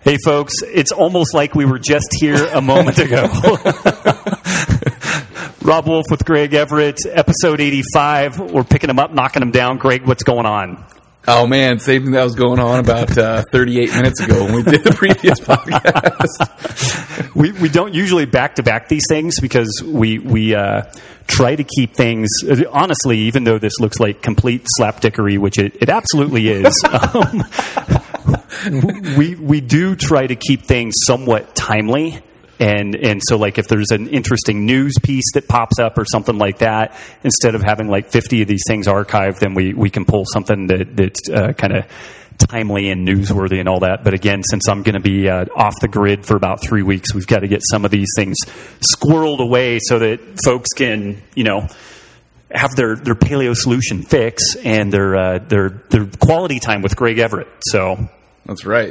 Hey, folks, it's almost like we were just here a moment ago. Rob Wolf with Greg Everett, episode 85. We're picking him up, knocking him down. Greg, what's going on? Oh, man, same thing that was going on about 38 minutes ago when we did the previous podcast. We don't usually back-to-back these things because we try to keep things, honestly, even though this looks like complete slapdickery, which it absolutely is, we do try to keep things somewhat timely. And so, like, if there's an interesting news piece that pops up or something like that, instead of having like 50 of these things archived, then we can pull something that's kind of timely and newsworthy and all that. But again, since I'm going to be off the grid for about 3 weeks, we've got to get some of these things squirreled away so that folks can, have their paleo solution fix and their quality time with Greg Everett. So that's right.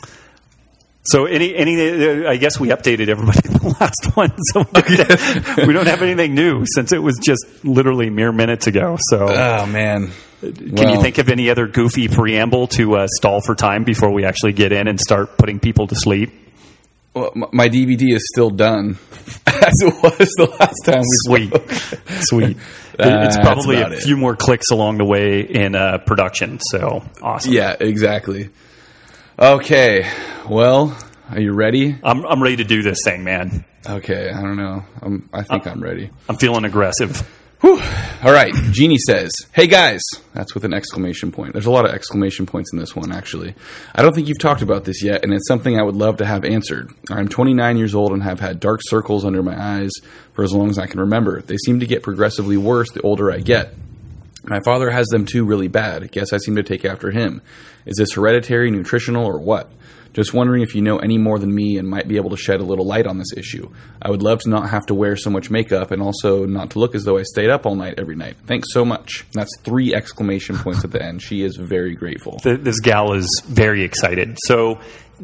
So I guess we updated everybody in the last one, so we don't have anything new since it was just literally mere minutes ago. So, oh man, can you think of any other goofy preamble to stall for time before we actually get in and start putting people to sleep? Well, my DVD is still done, as it was the last time we spoke. Sweet. It's probably a few more clicks along the way in production. So awesome. Yeah, exactly. Okay, well, are you ready? I'm ready to do this thing, man. Okay, I don't know. I think I'm ready. I'm feeling aggressive. Whew. All right, Jeannie says, "Hey guys," that's with an exclamation point. There's a lot of exclamation points in this one, actually. "I don't think you've talked about this yet, and it's something I would love to have answered. I'm 29 years old and have had dark circles under my eyes for as long as I can remember. They seem to get progressively worse the older I get. My father has them too really bad. I guess I seem to take after him. Is this hereditary, nutritional, or what? Just wondering if you know any more than me and might be able to shed a little light on this issue. I would love to not have to wear so much makeup and also not to look as though I stayed up all night every night. Thanks so much." That's 3 exclamation points at the end. She is very grateful. This gal is very excited. So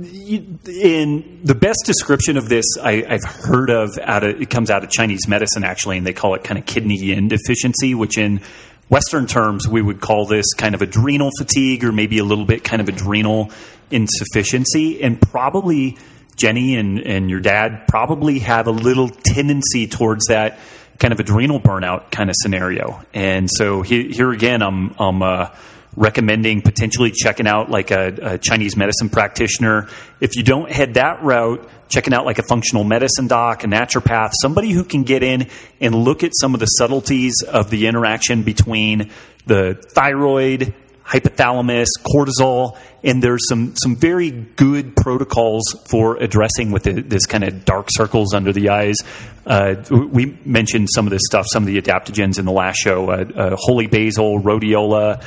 in the best description of this I've heard of, it comes out of Chinese medicine, actually, and they call it kind of kidney yin deficiency, which in Western terms, we would call this kind of adrenal fatigue or maybe a little bit kind of adrenal insufficiency. And probably Jenny and your dad probably have a little tendency towards that kind of adrenal burnout kind of scenario. And so here again, I'm recommending potentially checking out like a Chinese medicine practitioner. If you don't head that route, checking out like a functional medicine doc, a naturopath, somebody who can get in and look at some of the subtleties of the interaction between the thyroid, hypothalamus, cortisol, and there's some very good protocols for addressing with this kind of dark circles under the eyes. We mentioned some of this stuff, some of the adaptogens in the last show, holy basil, rhodiola,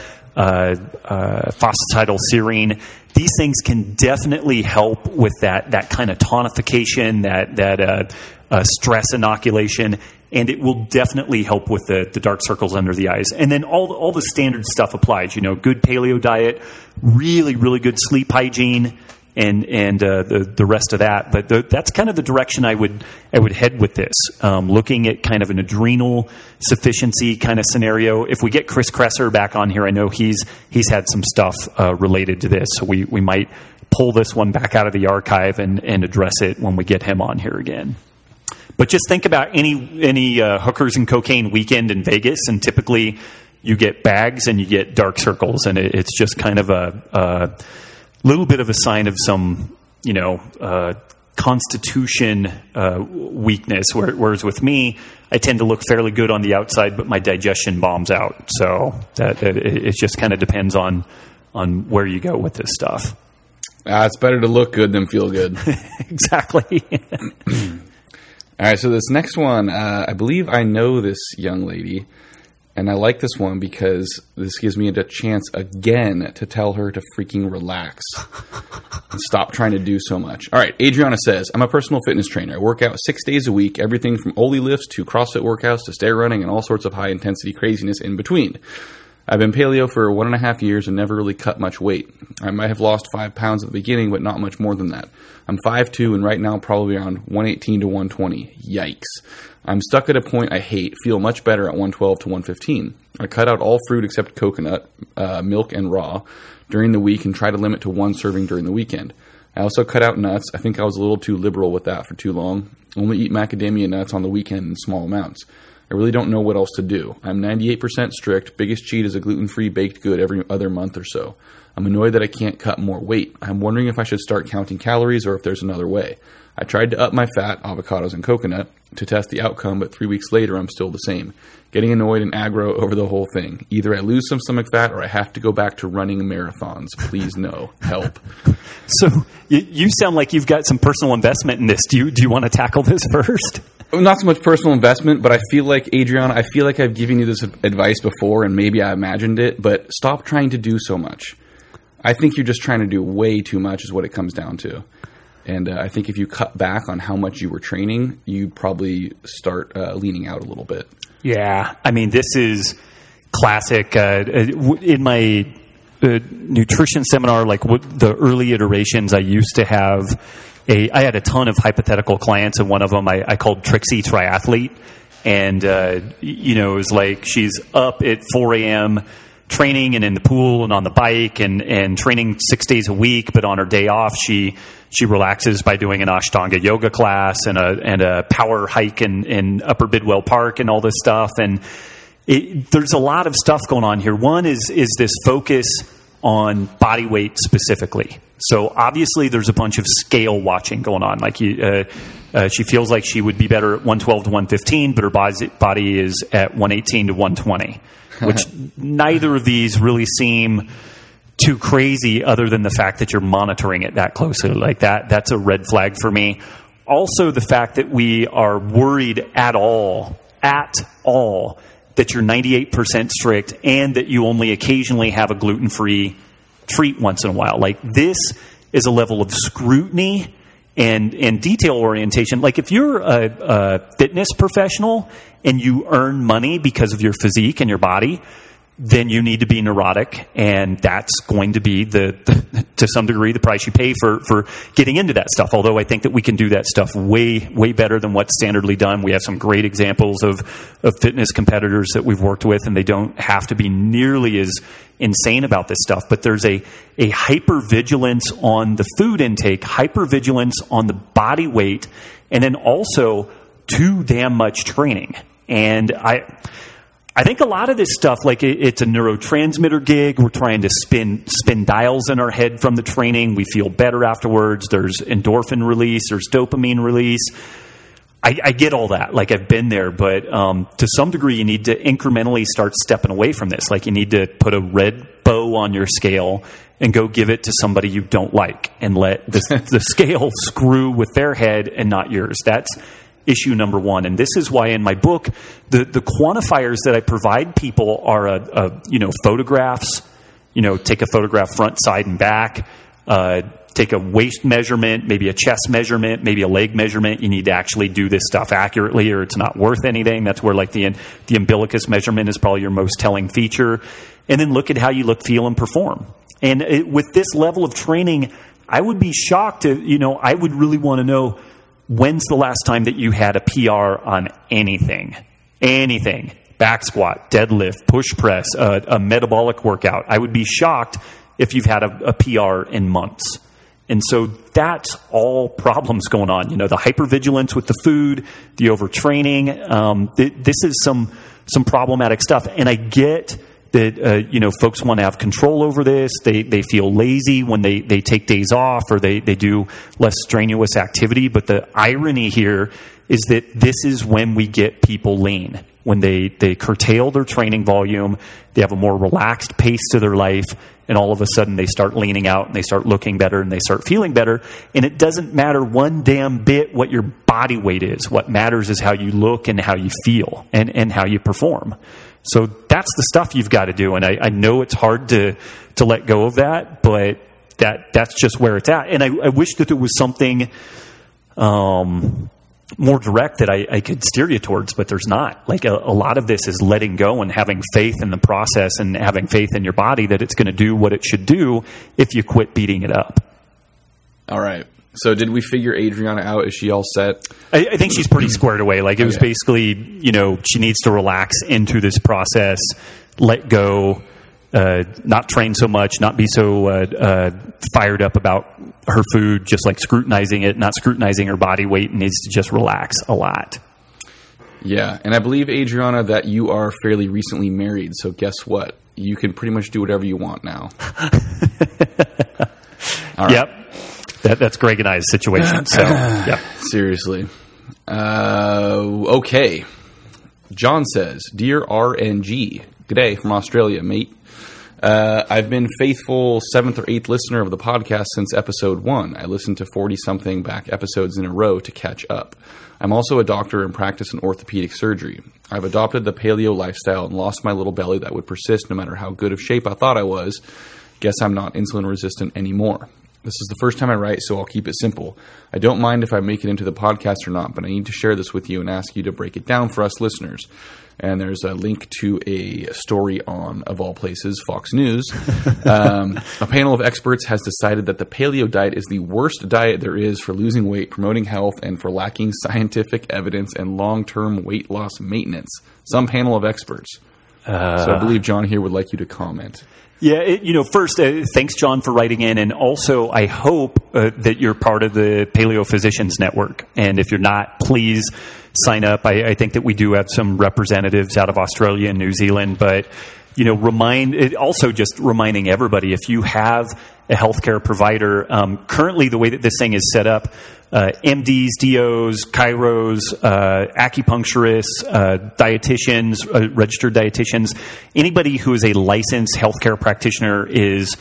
phosphatidylserine. These things can definitely help with that kind of tonification, that stress inoculation, and it will definitely help with the dark circles under the eyes. And then all the standard stuff applies. Good paleo diet, really, really good sleep hygiene, and the rest of that. But that's kind of the direction I would head with this. Looking at kind of an adrenal sufficiency kind of scenario. If we get Chris Kresser back on here, I know he's had some stuff related to this, so we might pull this one back out of the archive and address it when we get him on here again. But just think about any hookers and cocaine weekend in Vegas, and typically you get bags and you get dark circles, and it's just kind of a little bit of a sign of some, constitution weakness. Whereas with me, I tend to look fairly good on the outside, but my digestion bombs out. So that it just kind of depends on where you go with this stuff. It's better to look good than feel good. Exactly. All right, so this next one, I believe I know this young lady, and I like this one because this gives me a chance again to tell her to freaking relax and stop trying to do so much. All right, Adriana says, "I'm a personal fitness trainer. I work out 6 days a week, everything from Oli lifts to CrossFit workouts to stair running and all sorts of high-intensity craziness in between. I've been paleo for 1.5 years and never really cut much weight. I might have lost 5 pounds at the beginning, but not much more than that. I'm 5'2", and right now probably around 118 to 120. Yikes. I'm stuck at a point I hate, feel much better at 112 to 115. I cut out all fruit except coconut, milk, and raw during the week and try to limit to 1 serving during the weekend. I also cut out nuts. I think I was a little too liberal with that for too long. Only eat macadamia nuts on the weekend in small amounts. I really don't know what else to do. I'm 98% strict. Biggest cheat is a gluten-free baked good every other month or so. I'm annoyed that I can't cut more weight. I'm wondering if I should start counting calories or if there's another way. I tried to up my fat, avocados and coconut, to test the outcome, but 3 weeks later I'm still the same. Getting annoyed and aggro over the whole thing. Either I lose some stomach fat or I have to go back to running marathons. Please no. Help. So you sound like you've got some personal investment in this. Do you want to tackle this first? Not so much personal investment, but I feel like, Adriana, I've given you this advice before and maybe I imagined it, but stop trying to do so much. I think you're just trying to do way too much is what it comes down to. And I think if you cut back on how much you were training, you'd probably start leaning out a little bit. Yeah. I mean, this is classic. In my nutrition seminar, like the early iterations, I used to have I had a ton of hypothetical clients, and one of them I called Trixie Triathlete. And, it was like she's up at 4 a.m., training and in the pool and on the bike and training 6 days a week, but on her day off she relaxes by doing an Ashtanga yoga class and a power hike in Upper Bidwell Park and all this stuff. And there's a lot of stuff going on here. One is this focus on body weight specifically. So obviously there's a bunch of scale watching going on. Like she feels like she would be better at 112 to 115, but her body is at 118 to 120. Which neither of these really seem too crazy other than the fact that you're monitoring it that closely. Like that's a red flag for me. Also, the fact that we are worried at all that you're 98% strict and that you only occasionally have a gluten-free treat once in a while. Like this is a level of scrutiny and detail orientation. Like if you're a fitness professional and you earn money because of your physique and your body, then you need to be neurotic, and that's going to be to some degree the price you pay for getting into that stuff. Although I think that we can do that stuff way better than what's standardly done. We have some great examples of fitness competitors that we've worked with, and they don't have to be nearly as insane about this stuff. But there's a hypervigilance on the food intake, hypervigilance on the body weight, and then also too damn much training. And I think a lot of this stuff, like it's a neurotransmitter gig. We're trying to spin dials in our head from the training. We feel better afterwards. There's endorphin release. There's dopamine release. I get all that. Like I've been there, but to some degree, you need to incrementally start stepping away from this. Like you need to put a red bow on your scale and go give it to somebody you don't like, and let the scale screw with their head and not yours. That's issue number one. And this is why in my book, the quantifiers that I provide people are photographs. Take a photograph front, side, and back. Take a waist measurement, maybe a chest measurement, maybe a leg measurement. You need to actually do this stuff accurately, or it's not worth anything. That's where like the umbilicus measurement is probably your most telling feature. And then look at how you look, feel, and perform. And with this level of training, I would be shocked I would really want to know, when's the last time that you had a PR on anything? Anything. Back squat, deadlift, push press, a metabolic workout. I would be shocked if you've had a PR in months. And so that's all problems going on. The hypervigilance with the food, the overtraining. This is some problematic stuff. And I get that folks want to have control over this. They feel lazy when they take days off, or they do less strenuous activity. But the irony here is that this is when we get people lean. When they curtail their training volume, they have a more relaxed pace to their life, and all of a sudden they start leaning out and they start looking better and they start feeling better. And it doesn't matter one damn bit what your body weight is. What matters is how you look and how you feel and how you perform. So that's the stuff you've got to do. And I know it's hard to let go of that, but that's just where it's at. And I wish that there was something more direct that I could steer you towards, but there's not. Like a lot of this is letting go and having faith in the process and having faith in your body that it's going to do what it should do if you quit beating it up. All right. So did we figure Adriana out? Is she all set? I think she's pretty squared away. Like it was basically, she needs to relax into this process, let go, not train so much, not be so fired up about her food, just like scrutinizing it, not scrutinizing her body weight, and needs to just relax a lot. Yeah, and I believe, Adriana, that you are fairly recently married, so guess what? You can pretty much do whatever you want now. All right. Yep. That's Greg and I's situation. So, yep. Seriously. Okay. John says, Dear RNG, g'day from Australia, mate. I've been faithful 7th or 8th listener of the podcast since episode 1. I listened to 40-something back episodes in a row to catch up. I'm also a doctor and practice in orthopedic surgery. I've adopted the paleo lifestyle and lost my little belly that would persist no matter how good of shape I thought I was. Guess I'm not insulin resistant anymore. This is the first time I write, so I'll keep it simple. I don't mind if I make it into the podcast or not, but I need to share this with you and ask you to break it down for us listeners. And there's a link to a story on, of all places, Fox News. A panel of experts has decided that the paleo diet is the worst diet there is for losing weight, promoting health, and for lacking scientific evidence and long-term weight loss maintenance. Some panel of experts. So I believe John here would like you to comment. Yeah, first, thanks, John, for writing in. And also, I hope that you're part of the Paleo Physicians Network. And if you're not, please sign up. I think that we do have some representatives out of Australia and New Zealand. But, just reminding everybody, if you have a healthcare provider, currently the way that this thing is set up, MDs, DOs, chiros, acupuncturasts, dietitians, registered dietitians, anybody who is a licensed healthcare practitioner is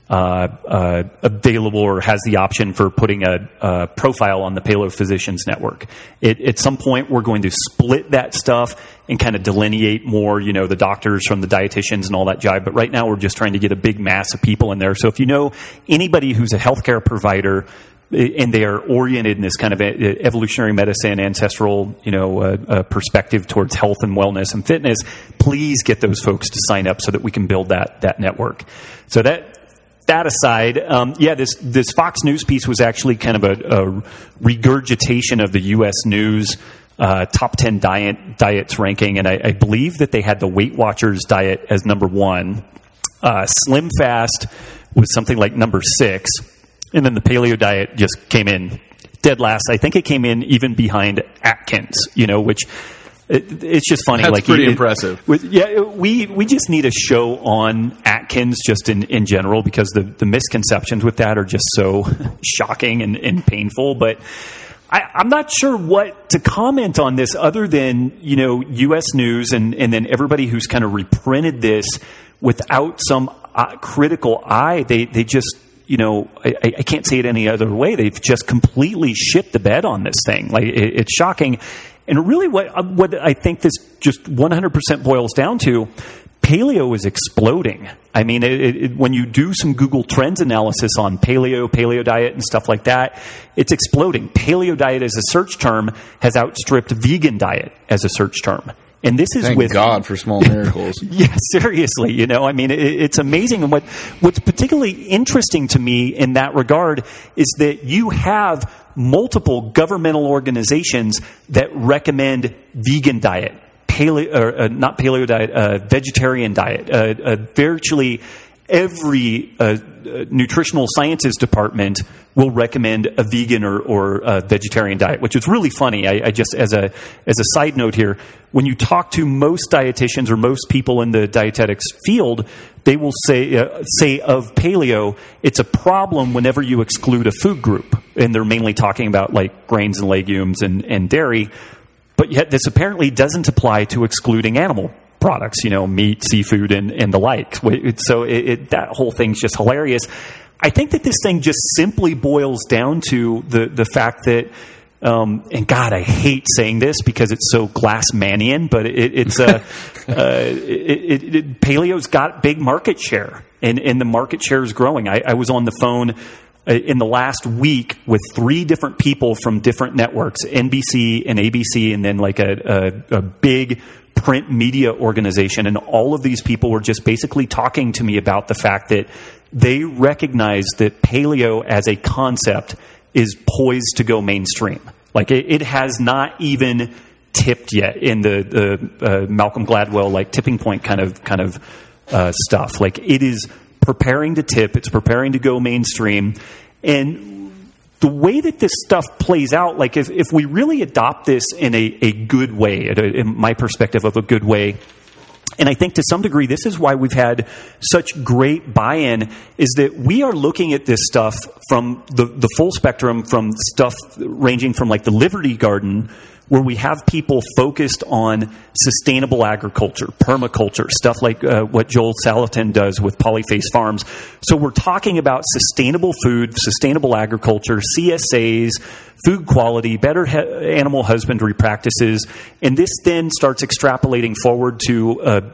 available or has the option for putting a profile on the Paleo Physicians Network. At some point, we're going to split that stuff and kind of delineate more, the doctors from the dietitians and all that jive. But right now, we're just trying to get a big mass of people in there. So if you know anybody who's a healthcare provider, and they are oriented in this kind of evolutionary medicine, ancestral, perspective towards health and wellness and fitness, please get those folks to sign up so that we can build that network. So that aside, this Fox News piece was actually kind of a regurgitation of the U.S. News top 10 diets ranking, and I believe that they had the Weight Watchers diet as number 1. Slim Fast was something like number 6. And then the paleo diet just came in dead last. I think it came in even behind Atkins, which it's just funny. That's pretty impressive. We just need a show on Atkins just in general, because the misconceptions with that are just so shocking and painful. But I'm not sure what to comment on this other than, U.S. News and then everybody who's kind of reprinted this without some critical eye. They just... I can't say it any other way. They've just completely shit the bed on this thing. Like, it's shocking. And really what I think this just 100% boils down to, paleo is exploding. I mean, when you do some Google Trends analysis on paleo diet and stuff like that, it's exploding. Paleo diet as a search term has outstripped vegan diet as a search term. And this is Thank God for small miracles. Yeah, seriously, it's amazing. And what's particularly interesting to me in that regard is that you have multiple governmental organizations that recommend vegan diet, not paleo diet, vegetarian diet. Virtually every nutritional sciences department will recommend a vegan or a vegetarian diet, which is really funny. I just, as a side note here, when you talk to most dietitians or most people in the dietetics field, they will say of paleo, it's a problem whenever you exclude a food group. And they're mainly talking about like grains and legumes and dairy. But yet this apparently doesn't apply to excluding animal products, meat, seafood, and the like. So that whole thing's just hilarious. I think that this thing just simply boils down to the fact that, and God, I hate saying this because it's so Glassmanian, but paleo's got big market share, and the market share is growing. I was on the phone in the last week with 3 different people from different networks, NBC and ABC, and then like a big print media organization, and all of these people were just basically talking to me about the fact that they recognize that paleo as a concept is poised to go mainstream. Like it has not even tipped yet in the Malcolm Gladwell like tipping point kind of stuff. Like, it is preparing to tip. It's preparing to go mainstream. And the way that this stuff plays out, like if we really adopt this in a good way, in my perspective of a good way, and I think to some degree this is why we've had such great buy-in, is that we are looking at this stuff from the full spectrum, from stuff ranging from like the Liberty Garden, where we have people focused on sustainable agriculture, permaculture, stuff like what Joel Salatin does with Polyface Farms. So we're talking about sustainable food, sustainable agriculture, CSAs, food quality, better animal husbandry practices, and this then starts extrapolating forward to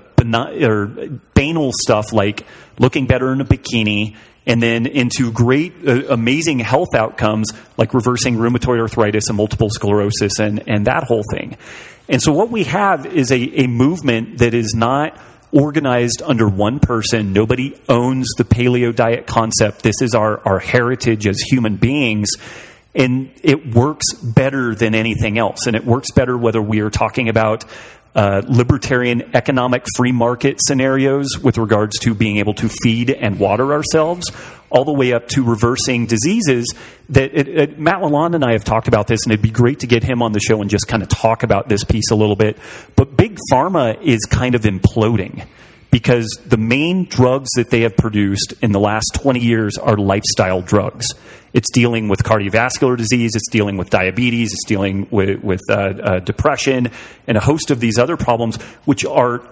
banal stuff like looking better in a bikini, and then into great, amazing health outcomes like reversing rheumatoid arthritis and multiple sclerosis and that whole thing. And so what we have is a movement that is not organized under one person. Nobody owns the paleo diet concept. This is our heritage as human beings. And it works better than anything else. And it works better whether we are talking about libertarian economic free market scenarios with regards to being able to feed and water ourselves, all the way up to reversing diseases that Matt Lalonde and I have talked about this, and it'd be great to get him on the show and just kind of talk about this piece a little bit. But Big Pharma is kind of imploding because the main drugs that they have produced in the last 20 years are lifestyle drugs. It's dealing with cardiovascular disease, it's dealing with diabetes, it's dealing with depression, and a host of these other problems, which are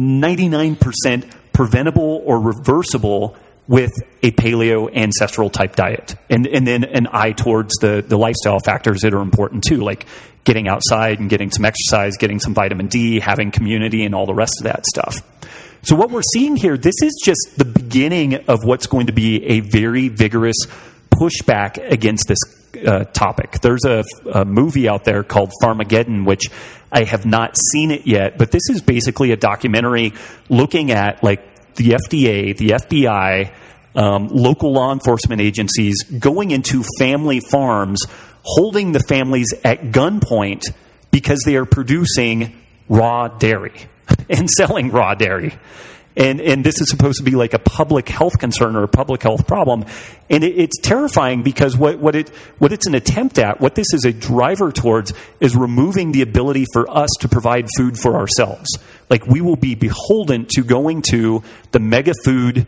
99% preventable or reversible with a paleo ancestral type diet. And then an eye towards the lifestyle factors that are important too, like getting outside and getting some exercise, getting some vitamin D, having community, and all the rest of that stuff. So what we're seeing here, this is just the beginning of what's going to be a very vigorous pushback against this topic. There's a movie out there called Pharmageddon, which I have not seen it yet, but this is basically a documentary looking at like the FDA, the FBI, local law enforcement agencies going into family farms, holding the families at gunpoint because they are producing raw dairy and selling raw dairy. And this is supposed to be like a public health concern or a public health problem. And it's terrifying because what it's an attempt at, what this is a driver towards, is removing the ability for us to provide food for ourselves. Like, we will be beholden to going to the mega food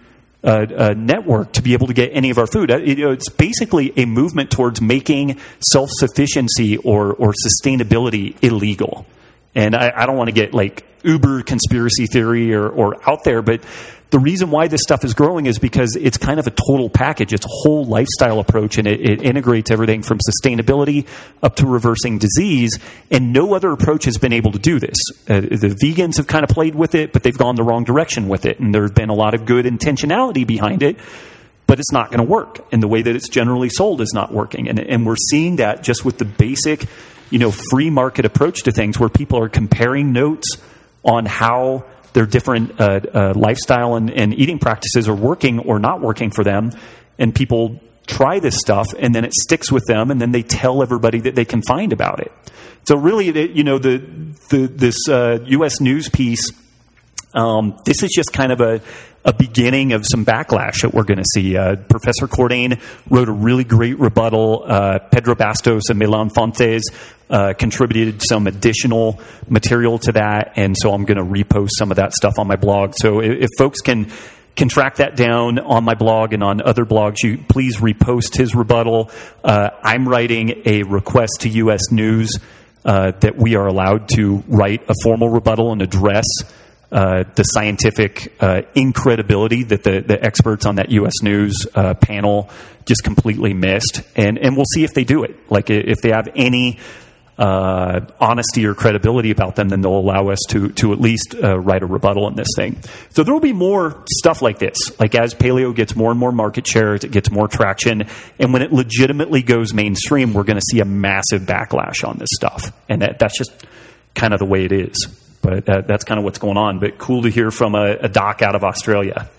network to be able to get any of our food. It's basically a movement towards making self-sufficiency or sustainability illegal. And I don't want to get like uber conspiracy theory or out there, but the reason why this stuff is growing is because it's kind of a total package. It's a whole lifestyle approach, and it integrates everything from sustainability up to reversing disease, and no other approach has been able to do this. The vegans have kind of played with it, but they've gone the wrong direction with it, and there have been a lot of good intentionality behind it, but it's not going to work, and the way that it's generally sold is not working. And we're seeing that just with the basic, free market approach to things, where people are comparing notes on how their different lifestyle and eating practices are working or not working for them, and people try this stuff, and then it sticks with them, and then they tell everybody that they can find about it. So really, this U.S. News piece, this is just kind of a beginning of some backlash that we're going to see. Professor Cordain wrote a really great rebuttal. Pedro Bastos and Milan Fontes contributed some additional material to that, and so I'm going to repost some of that stuff on my blog. So if folks can track that down on my blog and on other blogs, you please repost his rebuttal. I'm writing a request to U.S. News that we are allowed to write a formal rebuttal and address the scientific incredibility that the experts on that U.S. News panel just completely missed. And we'll see if they do it. Like, if they have any honesty or credibility about them, then they'll allow us to at least write a rebuttal on this thing. So there will be more stuff like this. Like, as paleo gets more and more market share, it gets more traction, and when it legitimately goes mainstream, we're going to see a massive backlash on this stuff. And that's just kind of the way it is. But that's kind of what's going on. But cool to hear from a doc out of Australia.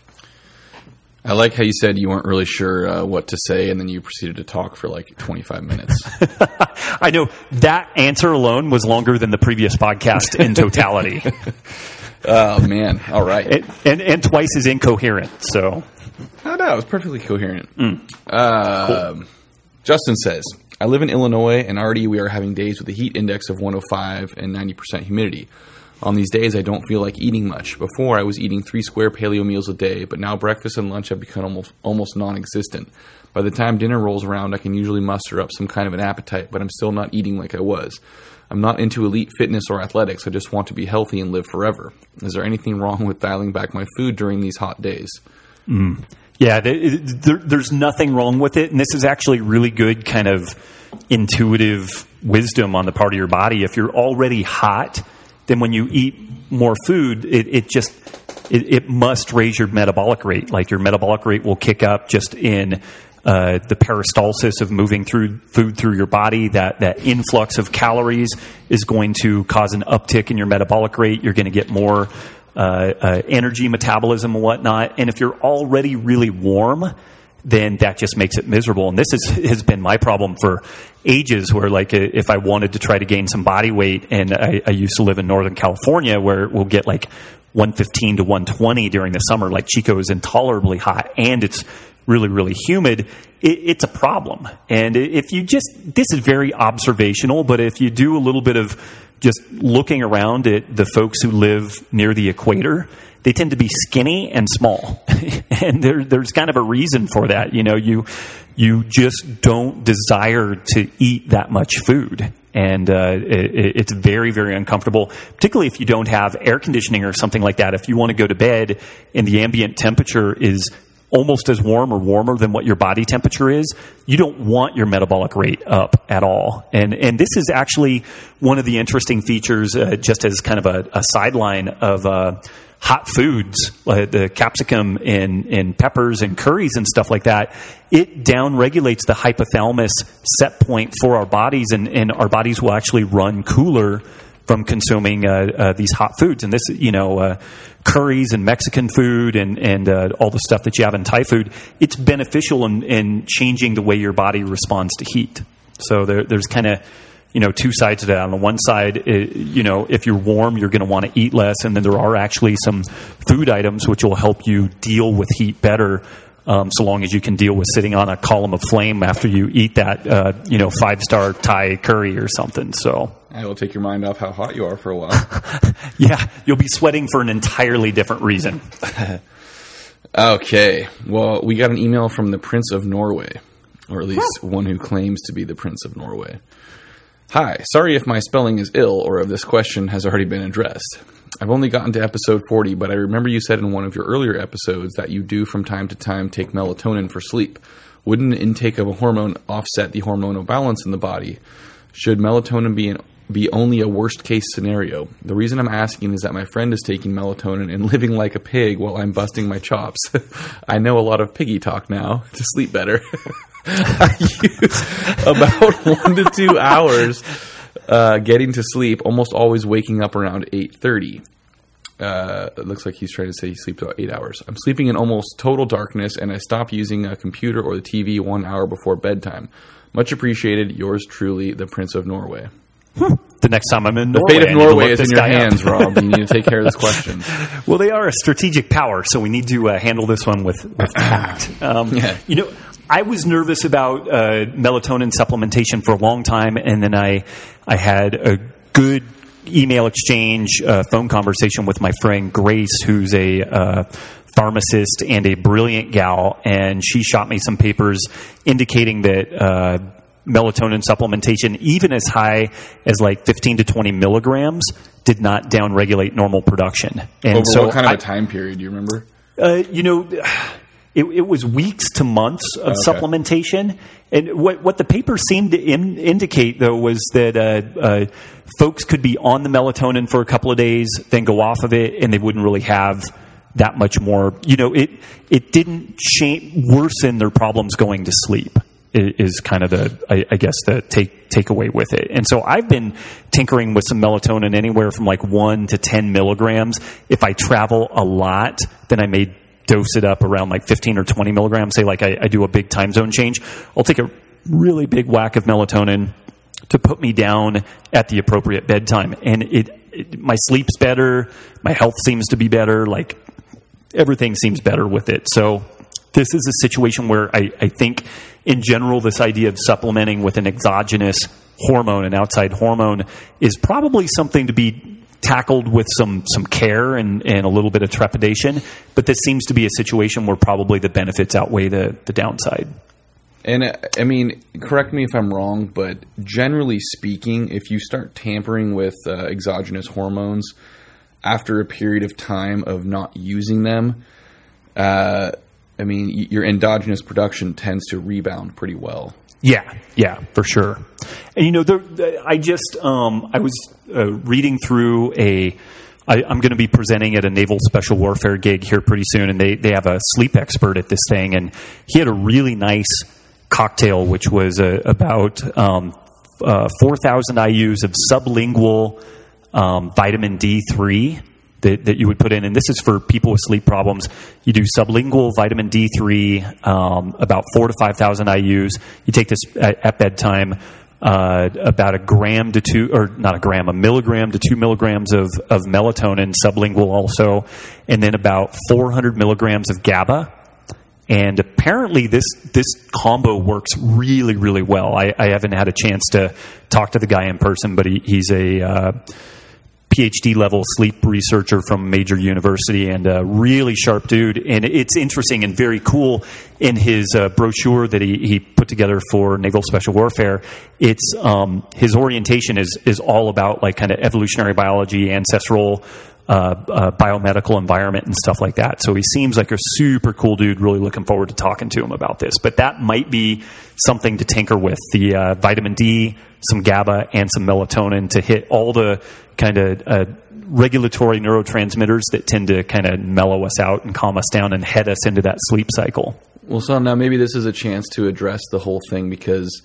I like how you said you weren't really sure what to say, and then you proceeded to talk for like 25 minutes. I know that answer alone was longer than the previous podcast in totality. Oh, man. All right. And twice as incoherent, so. Oh, no, it was perfectly coherent. Cool. Justin says, I live in Illinois, and already we are having days with a heat index of 105 and 90% humidity. On these days, I don't feel like eating much. Before, I was eating 3 square paleo meals a day, but now breakfast and lunch have become almost non-existent. By the time dinner rolls around, I can usually muster up some kind of an appetite, but I'm still not eating like I was. I'm not into elite fitness or athletics. I just want to be healthy and live forever. Is there anything wrong with dialing back my food during these hot days? Yeah, there's nothing wrong with it, and this is actually really good kind of intuitive wisdom on the part of your body. If you're already hot, then when you eat more food, it must raise your metabolic rate. Like your metabolic rate will kick up just in the peristalsis of moving through food through your body. That influx of calories is going to cause an uptick in your metabolic rate. You're going to get more energy metabolism and whatnot. And if you're already really warm, then that just makes it miserable. And this has been my problem for ages, where like if I wanted to try to gain some body weight, and I used to live in Northern California where we'll get like 115 to 120 during the summer, like Chico is intolerably hot and it's really, really humid, it's a problem. And if you this is very observational, but if you do a little bit of just looking around at the folks who live near the equator, they tend to be skinny and small. And there's kind of a reason for that. You know, you just don't desire to eat that much food. And it's very, very uncomfortable, particularly if you don't have air conditioning or something like that. If you want to go to bed and the ambient temperature is almost as warm or warmer than what your body temperature is, you don't want your metabolic rate up at all. And this is actually one of the interesting features, just as kind of a sideline of hot foods, the capsicum and peppers and curries and stuff like that. It downregulates the hypothalamus set point for our bodies, and our bodies will actually run cooler from consuming these hot foods. And this, curries and Mexican food and all the stuff that you have in Thai food, it's beneficial in changing the way your body responds to heat. So there's kind of, two sides to that. On the one side, if you're warm, you're going to want to eat less. And then there are actually some food items which will help you deal with heat better, so long as you can deal with sitting on a column of flame after you eat that, 5-star Thai curry or something. So I will take your mind off how hot you are for a while. Yeah, you'll be sweating for an entirely different reason. Okay. Well, we got an email from the Prince of Norway, or at least one who claims to be the Prince of Norway. Hi, sorry if my spelling is ill or if this question has already been addressed. I've only gotten to episode 40, but I remember you said in one of your earlier episodes that you do from time to time take melatonin for sleep. Wouldn't an intake of a hormone offset the hormonal balance in the body? Should melatonin be only a worst-case scenario? The reason I'm asking is that my friend is taking melatonin and living like a pig while I'm busting my chops. I know a lot of piggy talk now to sleep better. I use about 1 to 2 hours getting to sleep, almost always waking up around 8:30. It looks like he's trying to say he sleeps about 8 hours. I'm sleeping in almost total darkness, and I stop using a computer or the TV 1 hour before bedtime. Much appreciated. Yours truly, the Prince of Norway. The next time I'm in Norway, the fate of Norway is in your hands, Rob. You need to take care of this question. Well, they are a strategic power, so we need to handle this one with tact. Yeah. I was nervous about melatonin supplementation for a long time, and then I had a good email exchange, phone conversation with my friend Grace, who's a pharmacist and a brilliant gal, and she shot me some papers indicating that melatonin supplementation, even as high as like 15 to 20 milligrams, did not downregulate normal production. And over so what kind of a time period, do you remember? It was weeks to months of supplementation. And what the paper seemed to indicate, though, was that folks could be on the melatonin for a couple of days, then go off of it, and they wouldn't really have that much more. It didn't worsen their problems going to sleep, is kind of the takeaway with it. And so I've been tinkering with some melatonin anywhere from like 1 to 10 milligrams. If I travel a lot, then I may dose it up around like 15 or 20 milligrams. Say like I do a big time zone change, I'll take a really big whack of melatonin to put me down at the appropriate bedtime. And my sleep's better, my health seems to be better, like everything seems better with it. So this is a situation where I think in general this idea of supplementing with an exogenous hormone, an outside hormone, is probably something to be tackled with some care and a little bit of trepidation. But this seems to be a situation where probably the benefits outweigh the downside. And I mean, correct me if I'm wrong, but generally speaking, if you start tampering with exogenous hormones after a period of time of not using them, I mean, your endogenous production tends to rebound pretty well. Yeah, for sure. And, you know, I was reading through I'm going to be presenting at a Naval Special Warfare gig here pretty soon, and they have a sleep expert at this thing, and he had a really nice cocktail, which was about 4,000 IUs of sublingual vitamin D3 that you would put in. And this is for people with sleep problems. You do sublingual vitamin D3, about 4,000 to 5,000 IUs. You take this at bedtime, about a milligram to 2 milligrams of melatonin, sublingual also, and then about 400 milligrams of GABA. And apparently this combo works really, really well. I haven't had a chance to talk to the guy in person, but he's a PhD level sleep researcher from a major university and a really sharp dude. And it's interesting and very cool in his brochure that he put together for Naval Special Warfare. It's his orientation is all about like kind of evolutionary biology, ancestral biomedical environment and stuff like that. So he seems like a super cool dude. Really looking forward to talking to him about this. But that might be something to tinker with, the vitamin D, some GABA, and some melatonin to hit all the kind of regulatory neurotransmitters that tend to kind of mellow us out and calm us down and head us into that sleep cycle. Well, so now maybe this is a chance to address the whole thing because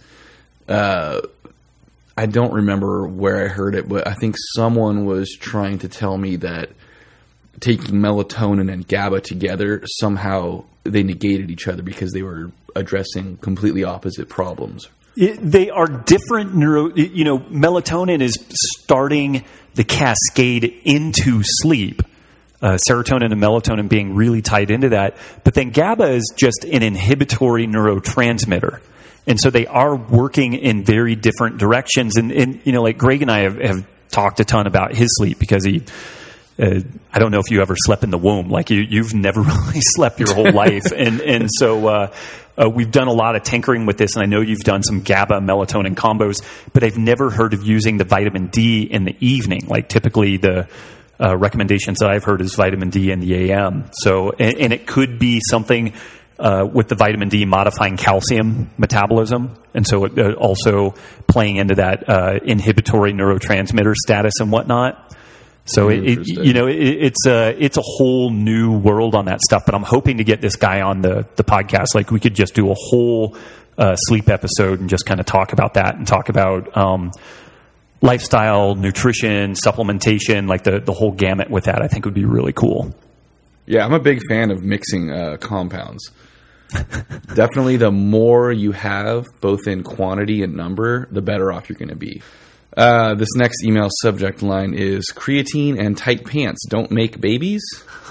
I don't remember where I heard it, but I think someone was trying to tell me that taking melatonin and GABA together, somehow they negated each other because they were addressing completely opposite problems. They are different melatonin is starting the cascade into sleep. Serotonin and melatonin being really tied into that. But then GABA is just an inhibitory neurotransmitter. And so they are working in very different directions. And like Greg and I have talked a ton about his sleep because I don't know if you ever slept in the womb. Like you've never really slept your whole life. And so we've done a lot of tinkering with this. And I know you've done some GABA melatonin combos, but I've never heard of using the vitamin D in the evening. Like typically the recommendations that I've heard is vitamin D in the AM. So, and it could be something with the vitamin D modifying calcium metabolism, and so it also playing into that inhibitory neurotransmitter status and whatnot. So it's a whole new world on that stuff. But I'm hoping to get this guy on the podcast. Like we could just do a whole sleep episode and just kind of talk about that and talk about lifestyle, nutrition, supplementation, like the whole gamut with that. I think would be really cool. Yeah, I'm a big fan of mixing compounds. Definitely the more you have, both in quantity and number, the better off you're going to be. This next email subject line is creatine and tight pants don't make babies.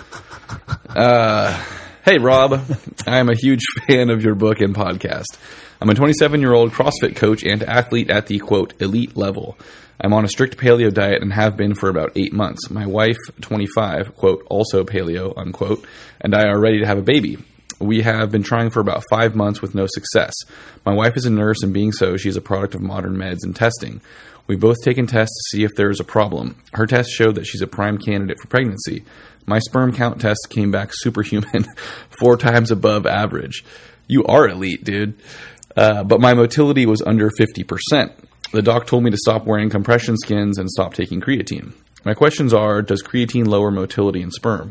Hey, Rob. I am a huge fan of your book and podcast. I'm a 27-year-old CrossFit coach and athlete at the, quote, elite level. I'm on a strict paleo diet and have been for about 8 months. My wife, 25, quote, also paleo, unquote, and I are ready to have a baby. We have been trying for about 5 months with no success. My wife is a nurse, and being so, she is a product of modern meds and testing. We've both taken tests to see if there is a problem. Her test showed that she's a prime candidate for pregnancy. My sperm count test came back superhuman, 4 times above average. You are elite, dude. But my motility was under 50%. The doc told me to stop wearing compression skins and stop taking creatine. My questions are, does creatine lower motility in sperm?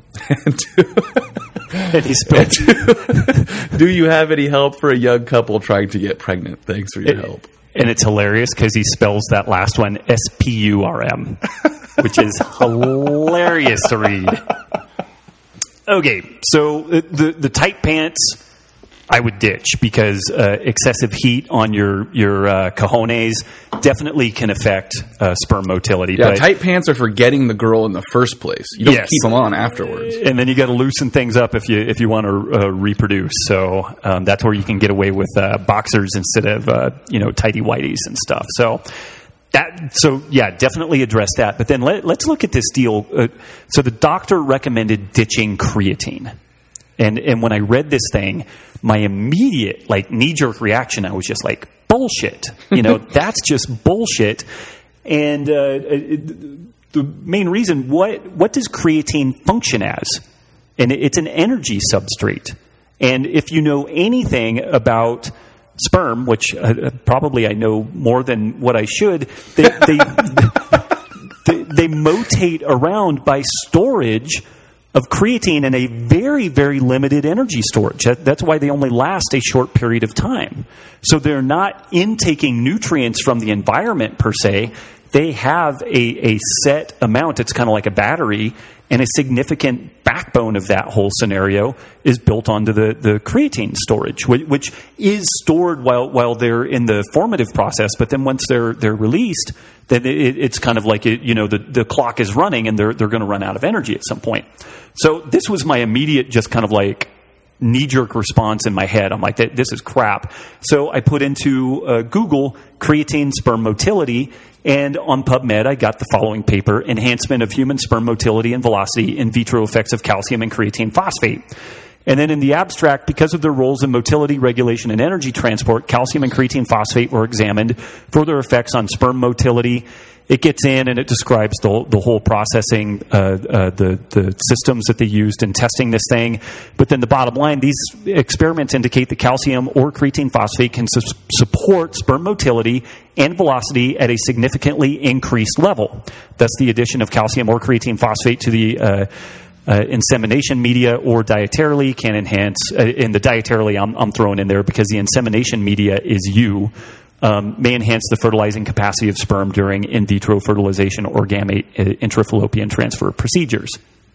Do you have any help for a young couple trying to get pregnant? Thanks for your help. And it's hilarious because he spells that last one SPURM, which is hilarious to read. Okay, so the tight pants I would ditch, because excessive heat on your cojones definitely can affect sperm motility. Yeah, tight pants are for getting the girl in the first place. You don't keep them on afterwards. And then you got to loosen things up if you want to reproduce. So that's where you can get away with boxers instead of tighty whities and stuff. So definitely address that. But then let's look at this deal. So the doctor recommended ditching creatine. And when I read this thing, my immediate knee-jerk reaction, I was just like, bullshit. That's just bullshit. And the main reason, what does creatine function as? And it's an energy substrate. And if you know anything about sperm, which probably I know more than what I should, they motate around by storage of creatine in a very, very limited energy storage. That's why they only last a short period of time. So they're not intaking nutrients from the environment per se. They have a set amount. It's kind of like a battery, and a significant backbone of that whole scenario is built onto the creatine storage, which is stored while they're in the formative process. But then once they're released, then it's kind of like the clock is running, and they're going to run out of energy at some point. So this was my immediate just kind of knee-jerk response in my head. I'm like, this is crap. So I put into Google creatine sperm motility, and on PubMed I got the following paper: Enhancement of Human Sperm Motility and Velocity, In Vitro Effects of Calcium and Creatine Phosphate. And then in the abstract, because of their roles in motility regulation and energy transport, calcium and creatine phosphate were examined for their effects on sperm motility. It gets in and it describes the whole processing, the systems that they used in testing this thing. But then the bottom line, these experiments indicate that calcium or creatine phosphate can support sperm motility and velocity at a significantly increased level. Thus, the addition of calcium or creatine phosphate to the insemination media or dietarily can enhance. In the dietarily, I'm throwing in there because the insemination media is may enhance the fertilizing capacity of sperm during in vitro fertilization or gamete intrafallopian transfer procedures.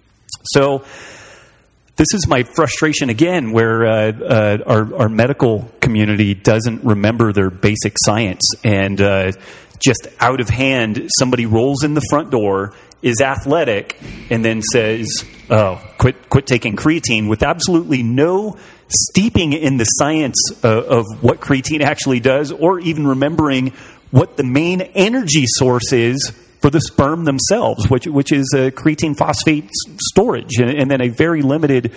So this is my frustration again, where our medical community doesn't remember their basic science, and just out of hand, somebody rolls in the front door, is athletic, and then says, "Oh, quit taking creatine," with absolutely no steeping in the science of what creatine actually does, or even remembering what the main energy source is for the sperm themselves, which is creatine phosphate storage, and then a very limited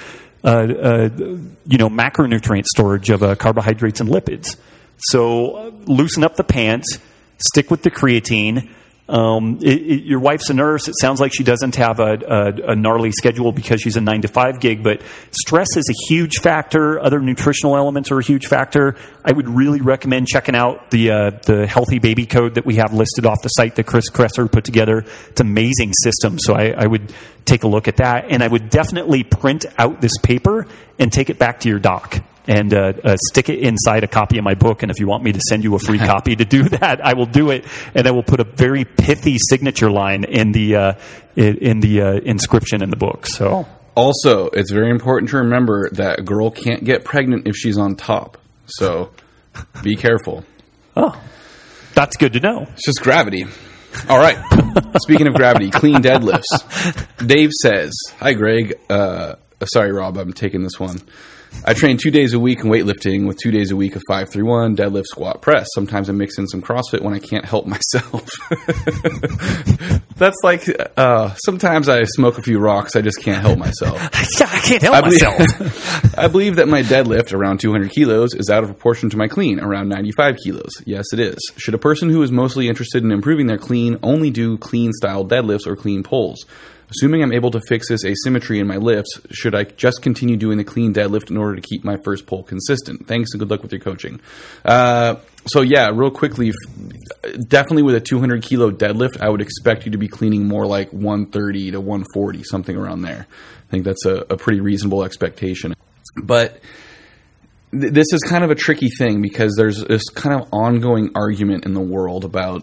macronutrient storage of carbohydrates and lipids. So loosen up the pants, stick with the creatine. Your wife's a nurse. It sounds like she doesn't have a gnarly schedule because she's a 9-to-5 gig, but stress is a huge factor. Other nutritional elements are a huge factor. I would really recommend checking out the Healthy Baby Code that we have listed off the site that Chris Kresser put together. It's an amazing system, so I would take a look at that. And I would definitely print out this paper and take it back to your doc and stick it inside a copy of my book. And if you want me to send you a free copy to do that, I will do it. And I will put a very pithy signature line in the inscription in the book. So, also, it's very important to remember that a girl can't get pregnant if she's on top. So, be careful. Oh, that's good to know. It's just gravity. All right. Speaking of gravity, clean deadlifts. Dave says, "Hi, Greg. Sorry, Rob, I'm taking this one. I train 2 days a week in weightlifting with 2 days a week of 5-3-1, deadlift, squat, press. Sometimes I mix in some CrossFit when I can't help myself." That's like, sometimes I smoke a few rocks, I just can't help myself. I can't help myself. I believe that my deadlift, around 200 kilos, is out of proportion to my clean, around 95 kilos. Yes, it is. Should a person who is mostly interested in improving their clean only do clean-style deadlifts or clean pulls? Assuming I'm able to fix this asymmetry in my lifts, should I just continue doing the clean deadlift in order to keep my first pull consistent? Thanks and good luck with your coaching. So yeah, real quickly, definitely with a 200 kilo deadlift, I would expect you to be cleaning more like 130 to 140, something around there. I think that's a pretty reasonable expectation. But this is kind of a tricky thing because there's this kind of ongoing argument in the world about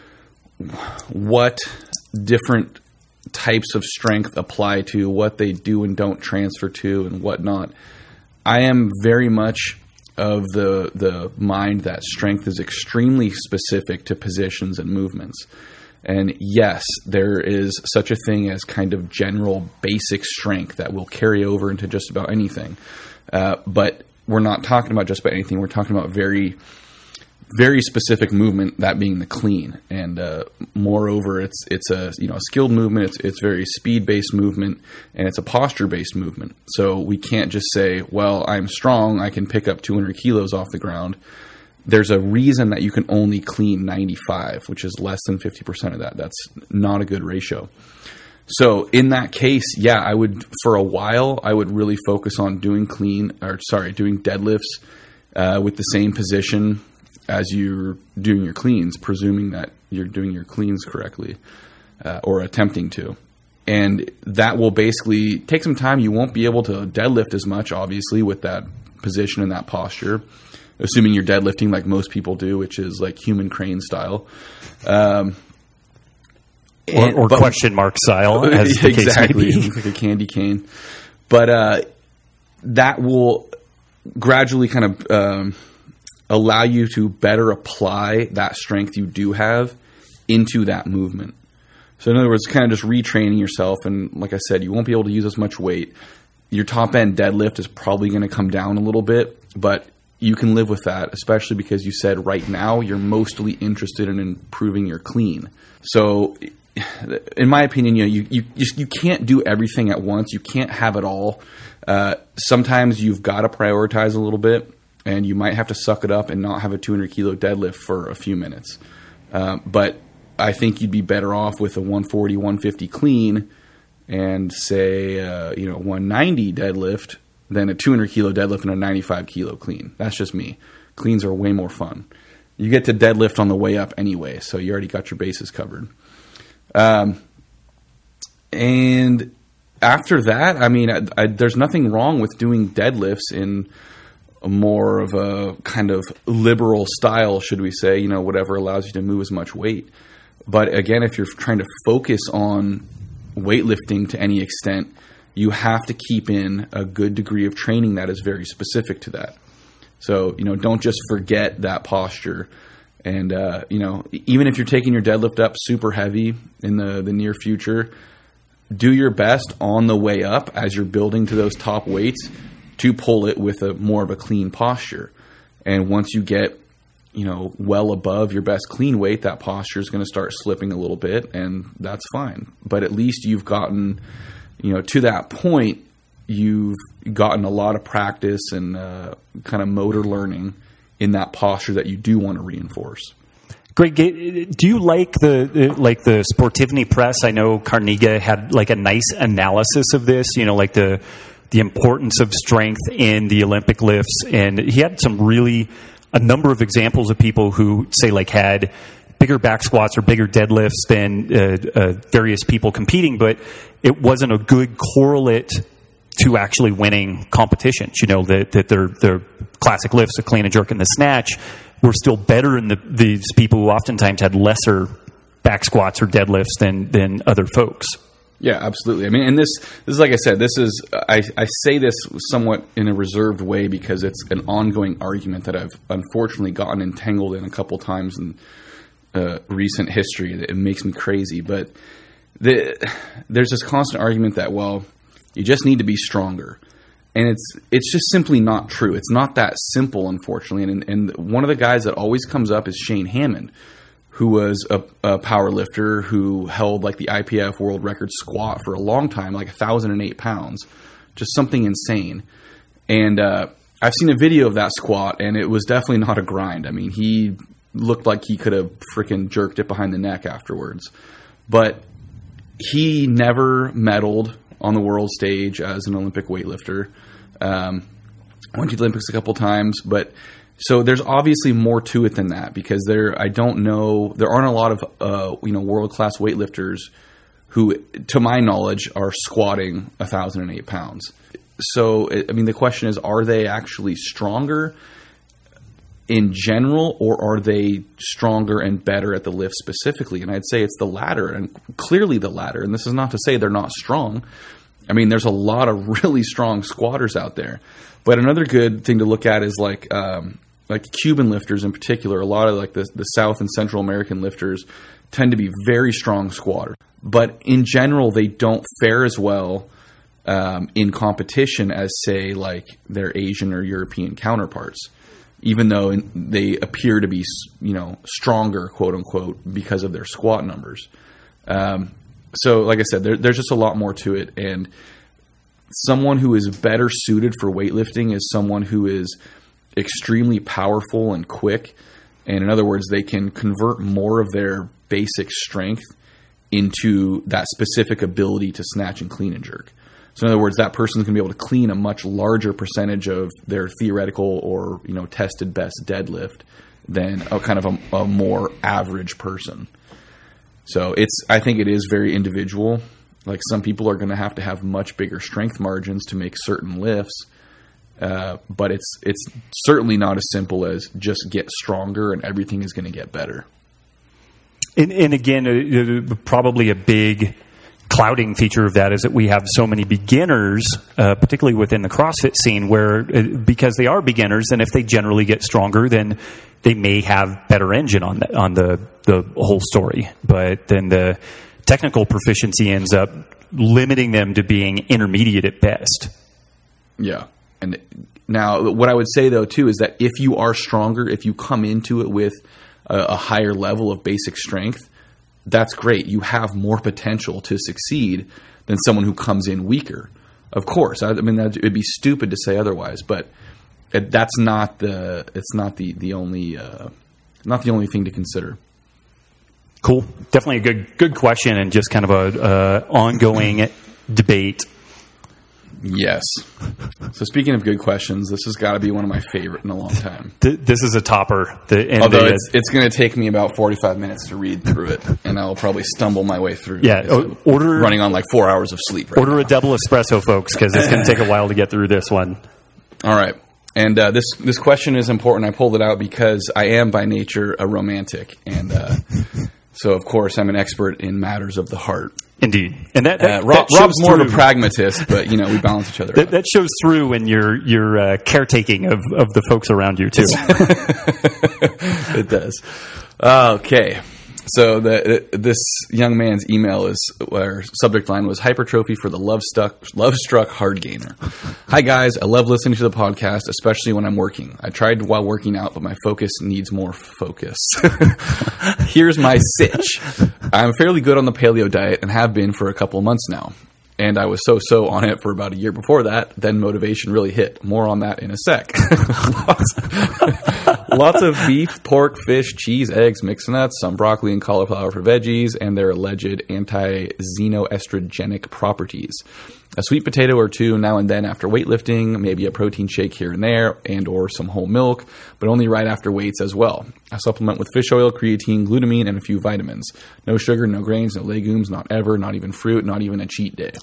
what different types of strength apply to, what they do and don't transfer to, and whatnot. I am very much of the mind that strength is extremely specific to positions and movements. And yes, there is such a thing as kind of general basic strength that will carry over into just about anything. But we're not talking about just about anything. We're talking about very, very specific movement, that being the clean. And moreover, it's a skilled movement. It's very speed-based movement, and it's a posture-based movement. So we can't just say, well, I'm strong, I can pick up 200 kilos off the ground. There's a reason that you can only clean 95, which is less than 50% of that. That's not a good ratio. So in that case, yeah, I would, for a while, I would really focus on doing deadlifts with the same position as you're doing your cleans, presuming that you're doing your cleans correctly or attempting to. And that will basically take some time. You won't be able to deadlift as much, obviously, with that position and that posture, assuming you're deadlifting like most people do, which is like human crane style. Or question mark style, as the exactly, case may be. Like a candy cane. But that will gradually kind of allow you to better apply that strength you do have into that movement. So in other words, kind of just retraining yourself. And like I said, you won't be able to use as much weight. Your top end deadlift is probably going to come down a little bit, but you can live with that, especially because you said right now you're mostly interested in improving your clean. So in my opinion, you can't do everything at once. You can't have it all. Sometimes you've got to prioritize a little bit, and you might have to suck it up and not have a 200 kilo deadlift for a few minutes. But I think you'd be better off with a 140, 150 clean and say 190 deadlift than a 200 kilo deadlift and a 95 kilo clean. That's just me. Cleans are way more fun. You get to deadlift on the way up anyway, so you already got your bases covered. And after that, I mean, there's nothing wrong with doing deadlifts in a more of a kind of liberal style, should we say, whatever allows you to move as much weight. But again, if you're trying to focus on weightlifting to any extent, you have to keep in a good degree of training that is very specific to that. So, don't just forget that posture. And, even if you're taking your deadlift up super heavy in the near future, do your best on the way up as you're building to those top weights to pull it with more of a clean posture. And once you get, well above your best clean weight, that posture is going to start slipping a little bit, and that's fine. But at least you've gotten, to that point, you've gotten a lot of practice and kind of motor learning in that posture that you do want to reinforce. Greg, do you like the Sportivni Press? I know Carnegie had like a nice analysis of this, like the importance of strength in the Olympic lifts. And he had a number of examples of people who say like had bigger back squats or bigger deadlifts than various people competing, but it wasn't a good correlate to actually winning competitions. That their classic lifts, the clean and jerk and the snatch, were still better in these people who oftentimes had lesser back squats or deadlifts than other folks. Yeah, absolutely. I mean, and this is, like I said, I say this somewhat in a reserved way because it's an ongoing argument that I've unfortunately gotten entangled in a couple times in recent history. That it makes me crazy. But there's this constant argument that, well, you just need to be stronger. And it's just simply not true. It's not that simple, unfortunately. And one of the guys that always comes up is Shane Hammond, who was a power lifter who held like the IPF world record squat for a long time, like 1,008 pounds, just something insane. And I've seen a video of that squat, and it was definitely not a grind. I mean, he looked like he could have freaking jerked it behind the neck afterwards. But he never medaled on the world stage as an Olympic weightlifter. Went to the Olympics a couple times, but so there's obviously more to it than that because there aren't a lot of world-class weightlifters who, to my knowledge, are squatting 1,008 pounds. So, I mean, the question is, are they actually stronger in general, or are they stronger and better at the lift specifically? And I'd say it's the latter, and clearly the latter. And this is not to say they're not strong. I mean, there's a lot of really strong squatters out there. But another good thing to look at is like Cuban lifters in particular. A lot of like the South and Central American lifters tend to be very strong squatters. But in general, they don't fare as well in competition as, say, like their Asian or European counterparts, even though they appear to be, stronger, quote unquote, because of their squat numbers. So, like I said, there's just a lot more to it. And someone who is better suited for weightlifting is someone who is extremely powerful and quick. And in other words, they can convert more of their basic strength into that specific ability to snatch and clean and jerk. So in other words, that person's going to be able to clean a much larger percentage of their theoretical or, tested best deadlift than a more average person. So I think it is very individual. Like some people are going to have much bigger strength margins to make certain lifts. But it's certainly not as simple as just get stronger and everything is going to get better. And again, probably a big clouding feature of that is that we have so many beginners, particularly within the CrossFit scene, where because they are beginners, and if they generally get stronger, then they may have better engine on the whole story. But then the technical proficiency ends up limiting them to being intermediate at best. Yeah. And now what I would say, though, too, is that if you are stronger, if you come into it with a higher level of basic strength, that's great. You have more potential to succeed than someone who comes in weaker. Of course, I mean, it would be stupid to say otherwise, but that's not the only thing to consider. Cool. Definitely a good question, and just kind of a ongoing debate. Yes. So speaking of good questions, this has got to be one of my favorite in a long time. This is a topper. Although it's going to take me about 45 minutes to read through it, and I'll probably stumble my way through. Yeah, running on like 4 hours of sleep. Right now. A double espresso, folks, because it's going to take a while to get through this one. All right. And this question is important. I pulled it out because I am by nature a romantic, and so of course I'm an expert in matters of the heart. Indeed, and that Rob's more of a pragmatist, but we balance each other out. That shows through in your caretaking of the folks around you too. It does. Okay, so this young man's email subject line was hypertrophy for the love-struck hard gainer. Hi guys, I love listening to the podcast, especially when I'm working. I tried while working out, but my focus needs more focus. Here's my sitch. I'm fairly good on the paleo diet and have been for a couple of months now. And I was so on it for about a year before that. Then motivation really hit. More on that in a sec. Lots of beef, pork, fish, cheese, eggs, mixed nuts, some broccoli and cauliflower for veggies, and their alleged anti-xenoestrogenic properties. A sweet potato or two now and then after weightlifting, maybe a protein shake here and there, and or some whole milk, but only right after weights as well. I supplement with fish oil, creatine, glutamine, and a few vitamins. No sugar, no grains, no legumes, not ever, not even fruit, not even a cheat day.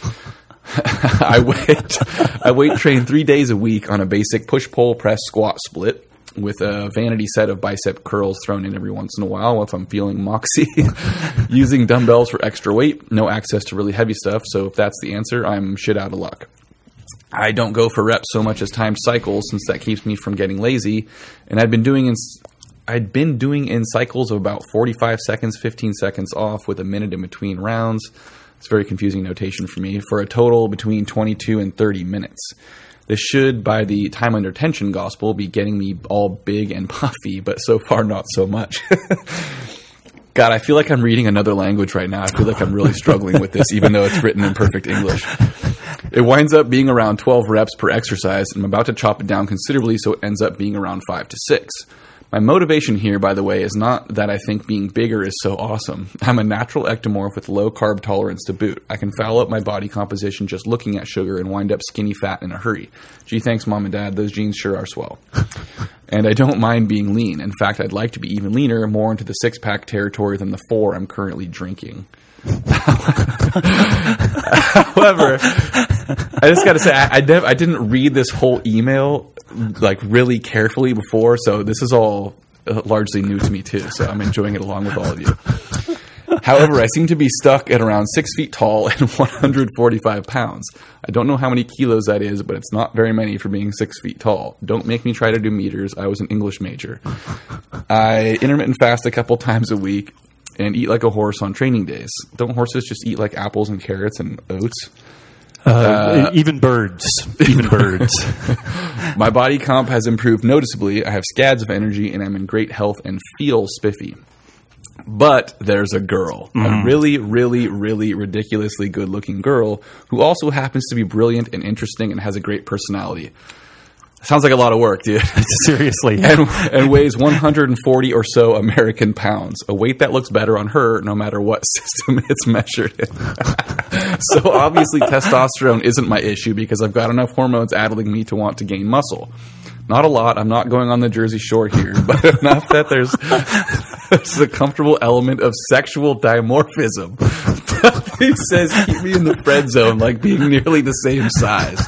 I weight train 3 days a week on a basic push-pull press squat split with a vanity set of bicep curls thrown in every once in a while if I'm feeling moxie. Using dumbbells for extra weight, no access to really heavy stuff, so if that's the answer, I'm shit out of luck. I don't go for reps so much as timed cycles since that keeps me from getting lazy, and I'd been doing in cycles of about 45 seconds, 15 seconds off with a minute in between rounds. It's very confusing notation for me, for a total between 22 and 30 minutes. This should, by the time under tension gospel, be getting me all big and puffy, but so far not so much. God, I feel like I'm reading another language right now. I feel like I'm really struggling with this, even though it's written in perfect English. It winds up being around 12 reps per exercise, and I'm about to chop it down considerably, so it ends up being around 5 to 6. My motivation here, by the way, is not that I think being bigger is so awesome. I'm a natural ectomorph with low carb tolerance to boot. I can foul up my body composition just looking at sugar and wind up skinny fat in a hurry. Gee, thanks, Mom and Dad. Those genes sure are swell. And I don't mind being lean. In fact, I'd like to be even leaner, more into the 6-pack territory than the 4 I'm currently drinking. However, I just got to say, I didn't read this whole email like really carefully before, so this is all largely new to me too, so I'm enjoying it along with all of you. However, I seem to be stuck at around 6 feet tall and 145 pounds. I don't know how many kilos that is, but it's not very many for being 6 feet tall. Don't make me try to do meters. I was an English major. I intermittent fast a couple times a week and eat like a horse on training days. Don't horses just eat like apples and carrots and oats? Even birds. Even birds. My body comp has improved noticeably. I have scads of energy, and I'm in great health and feel spiffy. But there's a girl, a really, really, really ridiculously good-looking girl who also happens to be brilliant and interesting and has a great personality. Sounds like a lot of work, dude. Seriously. And weighs 140 or so American pounds. A weight that looks better on her no matter what system it's measured in. So obviously testosterone isn't my issue because I've got enough hormones addling me to want to gain muscle. Not a lot. I'm not going on the Jersey Shore here, but enough that there's a comfortable element of sexual dimorphism. But he says, keep me in the friend zone, like being nearly the same size.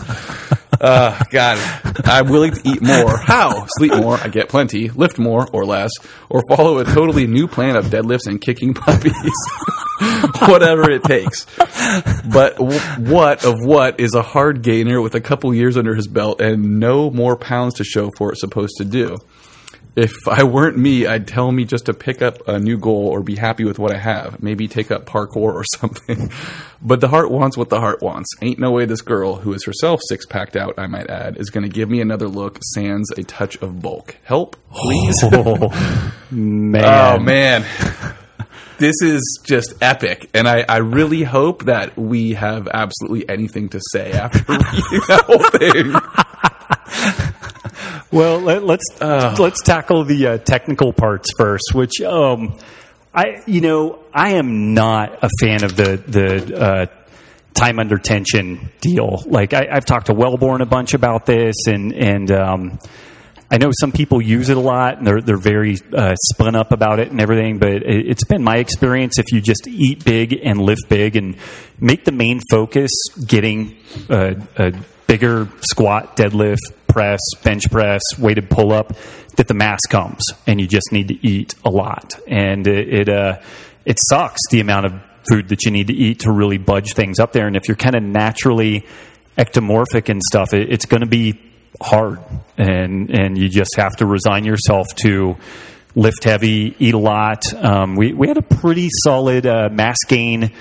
God, I'm willing to eat more. How? Sleep more, I get plenty. Lift more or less. Or follow a totally new plan of deadlifts and kicking puppies. Whatever it takes. But what is a hard gainer with a couple years under his belt and no more pounds to show for it supposed to do? If I weren't me, I'd tell me just to pick up a new goal or be happy with what I have. Maybe take up parkour or something. But the heart wants what the heart wants. Ain't no way this girl, who is herself six-packed out, I might add, is going to give me another look sans a touch of bulk. Help, please. Oh, man. Oh, man. This is just epic, and I really hope that we have absolutely anything to say after reading that whole thing. Well, let's tackle the technical parts first. Which I am not a fan of the time under tension deal. Like I've talked to Wellborn a bunch about this, and I know some people use it a lot, and they're very spun up about it and everything, but it's been my experience if you just eat big and lift big and make the main focus getting a bigger squat, deadlift, press, bench press, weighted pull-up, that the mass comes, and you just need to eat a lot. And it sucks the amount of food that you need to eat to really budge things up there. And if you're kind of naturally ectomorphic and stuff, it's going to be hard, and you just have to resign yourself to lift heavy, eat a lot. We had a pretty solid mass gain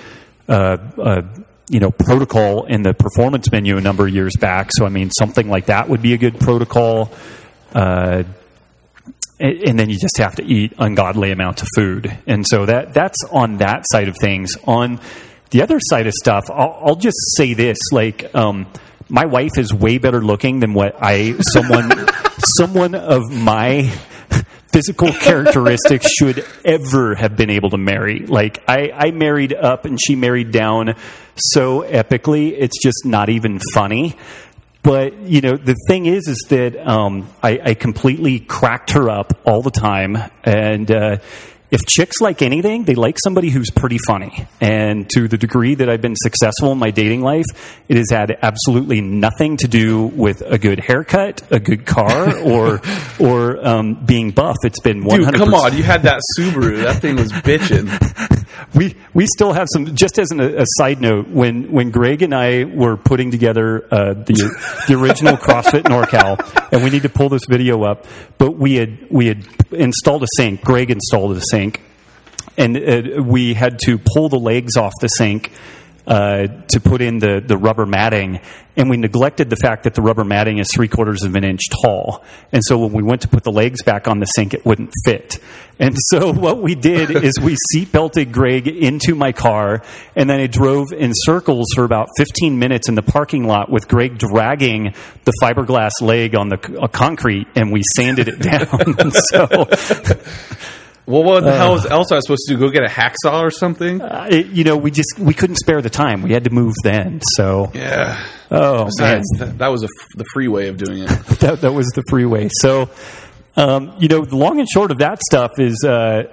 protocol in the performance menu a number of years back. So I mean, something like that would be a good protocol. And then you just have to eat ungodly amounts of food, and so that's on that side of things. On the other side of stuff, I'll just say this: like, my wife is way better looking than what someone of my physical characteristics should ever have been able to marry. Like I married up and she married down so epically, it's just not even funny. But, the thing is that I completely cracked her up all the time. And if chicks like anything, they like somebody who's pretty funny. And to the degree that I've been successful in my dating life, it has had absolutely nothing to do with a good haircut, a good car, or being buff. It's been 100%. Dude, come on. You had that Subaru. That thing was bitching. We still have some, just as a side note, when Greg and I were putting together the original CrossFit NorCal, and we need to pull this video up, but we had installed a sink. Greg installed a sink, and we had to pull the legs off the sink to put in the rubber matting, and we neglected the fact that the rubber matting is 3/4 of an inch tall. And so when we went to put the legs back on the sink, it wouldn't fit. And so what we did is we seatbelted Greg into my car, and then I drove in circles for about 15 minutes in the parking lot with Greg dragging the fiberglass leg on the concrete, and we sanded it down. And so... Well, what the hell else I was supposed to do? Go get a hacksaw or something? We couldn't spare the time. We had to move then. So yeah. Oh, besides, man, that was the free way of doing it. that was the free way. So, the long and short of that stuff is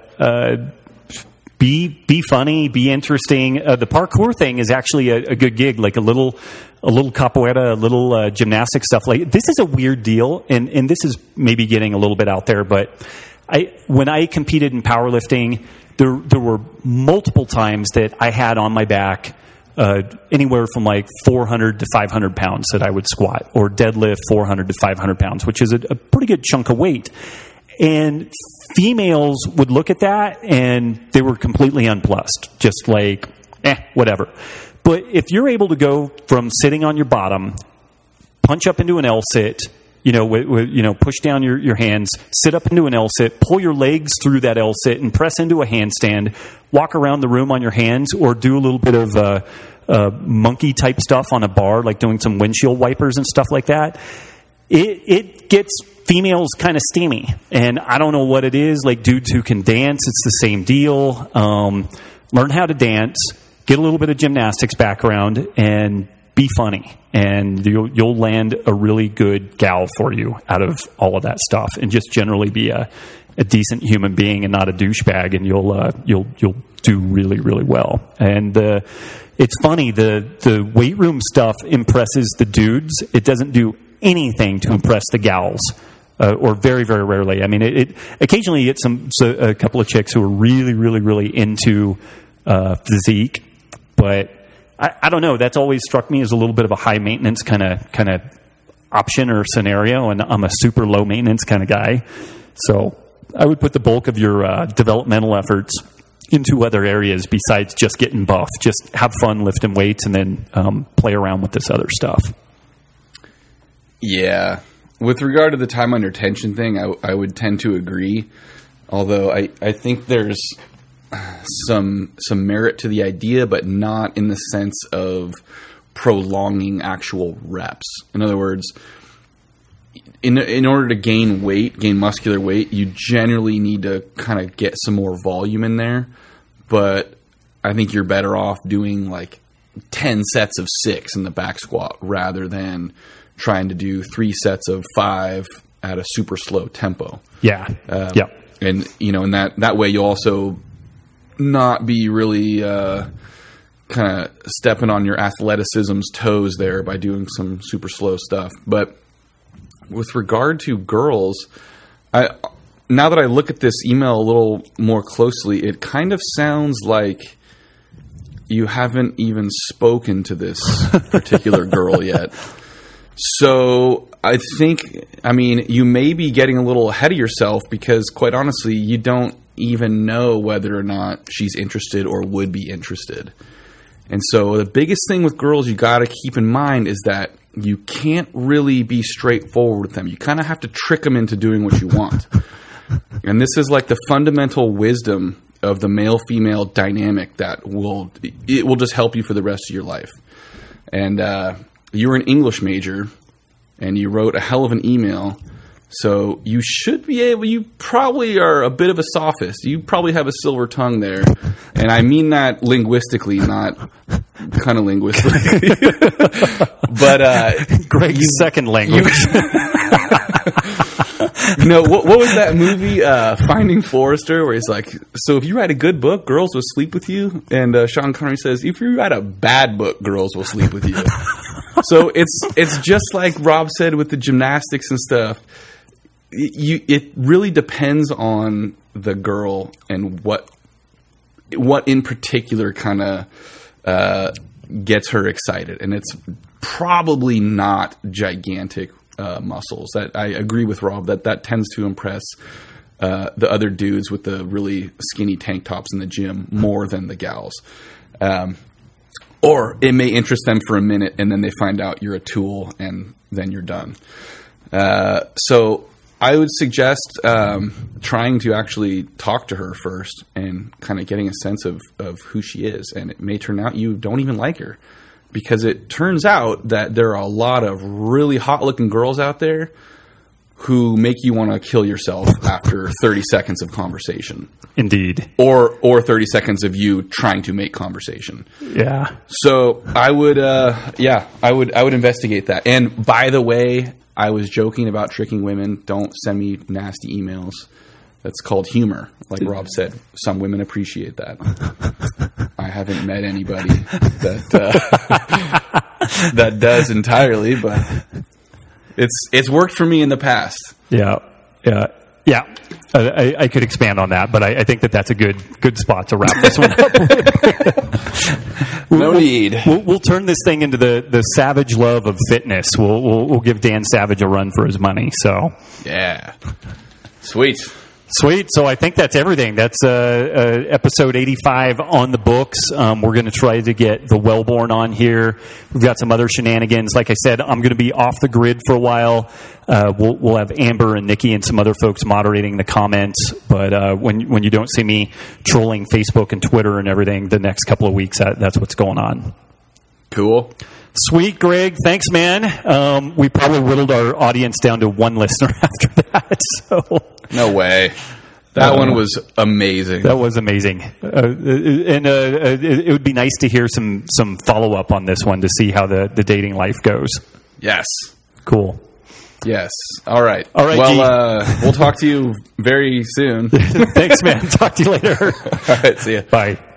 be funny, be interesting. The parkour thing is actually a good gig, like a little capoeira, a little gymnastic stuff. Like this is a weird deal, and this is maybe getting a little bit out there, but when I competed in powerlifting, there were multiple times that I had on my back anywhere from like 400 to 500 pounds that I would squat, or deadlift 400 to 500 pounds, which is a pretty good chunk of weight. And females would look at that and they were completely unplussed, just like, whatever. But if you're able to go from sitting on your bottom, punch up into an L-sit, push down your hands, sit up into an L-sit, pull your legs through that L-sit and press into a handstand, walk around the room on your hands, or do a little bit of monkey type stuff on a bar, like doing some windshield wipers and stuff like that, it gets females kind of steamy. And I don't know what it is. Like dudes who can dance, it's the same deal. Learn how to dance, get a little bit of gymnastics background, and be funny, and you'll land a really good gal for you out of all of that stuff, and just generally be a decent human being and not a douchebag, and you'll do really, really well. And it's funny, the weight room stuff impresses the dudes. It doesn't do anything to impress the gals. Or very, very rarely. I mean, it occasionally you get a couple of chicks who are really, really, really into physique, but I don't know. That's always struck me as a little bit of a high maintenance kind of option or scenario, and I'm a super low maintenance kind of guy. So I would put the bulk of your developmental efforts into other areas besides just getting buff. Just have fun lifting weights, and then play around with this other stuff. Yeah. With regard to the time under tension thing, I would tend to agree. Although I think there's some merit to the idea, but not in the sense of prolonging actual reps. In other words, in order to gain muscular weight, you generally need to kind of get some more volume in there. But I think you're better off doing like 10 sets of 6 in the back squat rather than trying to do 3 sets of 5 at a super slow tempo. Yeah. Yeah. And, in that way you'll also not be really kind of stepping on your athleticism's toes there by doing some super slow stuff. But with regard to girls, now that I look at this email a little more closely, it kind of sounds like you haven't even spoken to this particular girl yet. So I think, you may be getting a little ahead of yourself because, quite honestly, you don't even know whether or not she's interested or would be interested. And so the biggest thing with girls you got to keep in mind is that you can't really be straightforward with them. You kind of have to trick them into doing what you want. And this is like the fundamental wisdom of the male-female dynamic that will just help you for the rest of your life. And you were an English major, and you wrote a hell of an email, so you should be able, you probably are a bit of a sophist. You probably have a silver tongue there. And I mean that linguistically, not kind of linguistically. But Greg's second language. What was that movie, Finding Forrester, where he's like, so if you write a good book, girls will sleep with you? And Sean Connery says, if you write a bad book, girls will sleep with you. So it's just like Rob said with the gymnastics and stuff. It really depends on the girl and what in particular kind of gets her excited. And it's probably not gigantic muscles. That I agree with Rob that tends to impress the other dudes with the really skinny tank tops in the gym more than the gals. Or it may interest them for a minute and then they find out you're a tool and then you're done. So I would suggest trying to actually talk to her first and kind of getting a sense of who she is. And it may turn out you don't even like her, because it turns out that there are a lot of really hot-looking girls out there who make you want to kill yourself after 30 seconds of conversation. Indeed. Or 30 seconds of you trying to make conversation. Yeah. So I would investigate that. And by the way, I was joking about tricking women. Don't send me nasty emails. That's called humor. Like Rob said, some women appreciate that. I haven't met anybody that does entirely, but it's worked for me in the past. Yeah. Yeah. Yeah. I could expand on that, but I think that's a good spot to wrap this one up. No need. We'll turn this thing into the savage love of fitness. We'll give Dan Savage a run for his money. So yeah, sweet. So I think that's everything. That's episode 85 on the books. We're going to try to get the Wellborn on here. We've got some other shenanigans. Like I said, I'm going to be off the grid for a while. We'll have Amber and Nikki and some other folks moderating the comments. But when you don't see me trolling Facebook and Twitter and everything the next couple of weeks, that's what's going on. Cool. Sweet, Greg. Thanks, man. We probably whittled our audience down to one listener after that. So no way. That one was amazing. That was amazing. It would be nice to hear some follow-up on this one to see how the dating life goes. Yes. Cool. Yes. All right. Well, we'll talk to you very soon. Thanks, man. Talk to you later. All right. See ya. Bye.